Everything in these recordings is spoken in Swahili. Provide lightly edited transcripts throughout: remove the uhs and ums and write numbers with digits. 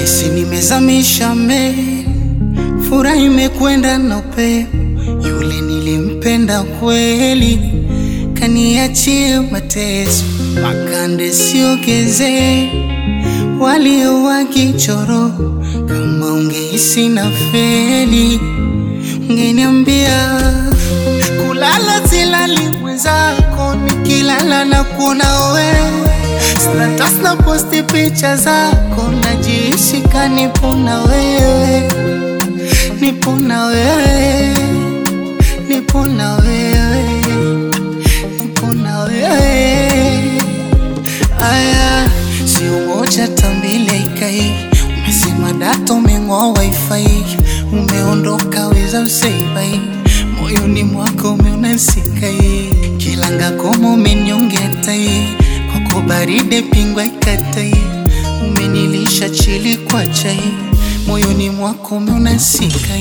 naisi nimezamisha meli, furaha imekwenda na upepo. Yule nilimpenda kweli, kaniachia mateso. Makande siogeze, walio wakichoro. Kama ungehisi na feli, ungeniambia. Kulala silali mwenzako, nikilala na kuona wewe. Status na posti picha zako, najihisi kanipo na wewe. Nipo na wewe, nipo na wewe, nipo na wewe. Aya, si umoja tambile ikai. Umesema data umeng'oa wifi, umeondoka weza usaibai. Moyoni mwako umeunasika kilanga koma umenyongea tai. Kwako baride pingwa ikatai, umenilisha chili kwa chai. Moyoni mwako umeunasika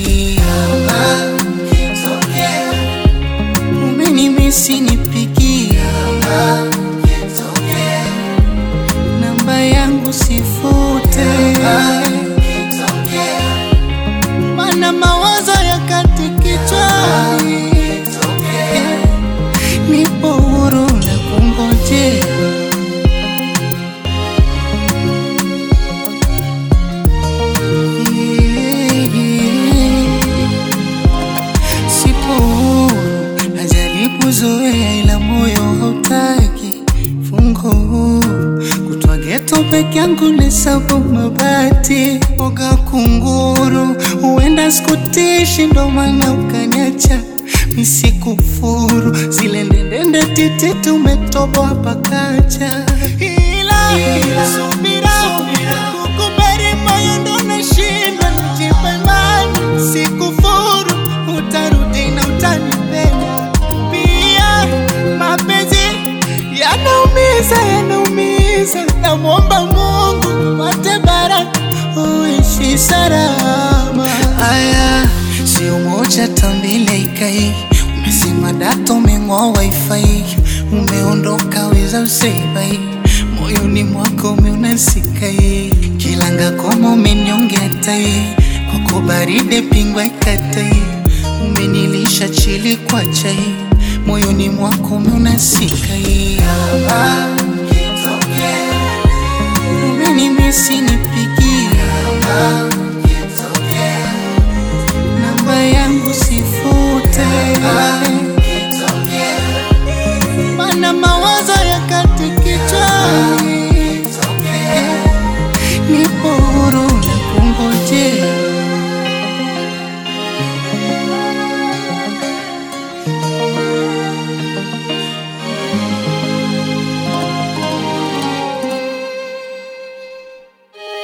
umenimisi nipigia. Namba yangu sifute, mana mawazo ya kati kichwani. Nipo huru na kungojea. Sipo huru, najaribu zoea ila moyo hautaki. Fungo huru, kutwa ghetto peke yangu nisabu mabati. Oga kunguru, huenda sikutishi ndo maana ukaniacha. Misikufuru, zile ndendende titi tumetoboa pakacha. Ila subira, kukubali moyo ndo nashindwa. Nijipe imani, sikufuru, utarudi na utanipenda. Pia mapenzi yanaumiza, yanaumiza. Namuomba Mungu pate baraka, uishi salama. Aya, si umoja tambile ikai. Umesema data umeng'oa wifi, umeondoka weza usaibai. Moyoni mwako umeunasika kilanga koma umenyongea tai. Kwako baride pingwa ikatai, umenilisha chili kwa chai. Moyoni mwako umeunasika